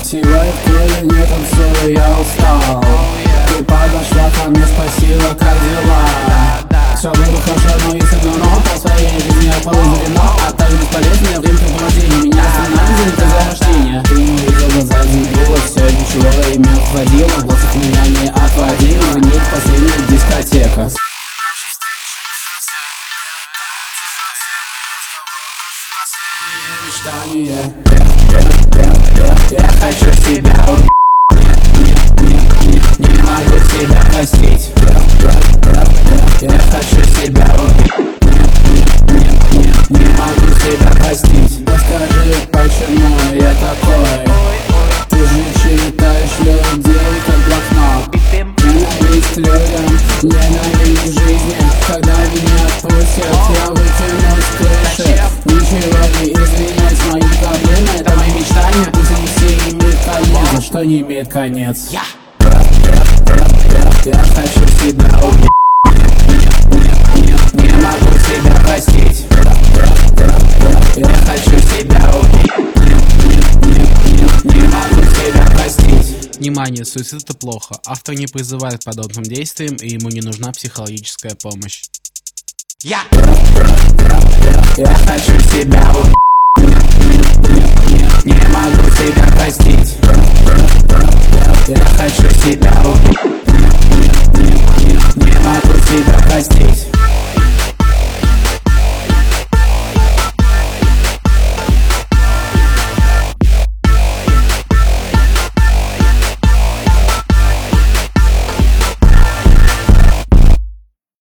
Сегодня в теле не танцую, я устал. Ты подошла ко мне, спросила, как дела. Все было хорошо, но если дурно, по своей жизни я полузу вино. А так бесполезно, время препровождения. Меня останавливали за рождения. Ты не видел глаза, дебила, все ничего имел хватило. Глазок меня не отводила, не последняя дискотека. Мечтание. Я хочу себя убить. Не могу себя простить. Я хочу себя убить. Не могу себя простить. Расскажи, почему я такой? Ты же читаешь людей как блокнот. Ненависть людям, ненависть жизни. Когда меня отпустят, я вытянусь с крыши. Ничего не изменять, мои проблемы — это мои мечтания. Пусть они все имеют конец, но что не имеет конец. Я хочу себя убить. Не могу себя простить. Я хочу себя убить. Не могу себя простить. Внимание, суицид — это плохо. Автор не призывает к подобным действиям, и ему не нужна психологическая помощь. Я хочу себя убить. Не могу себя простить. Я хочу себя убить.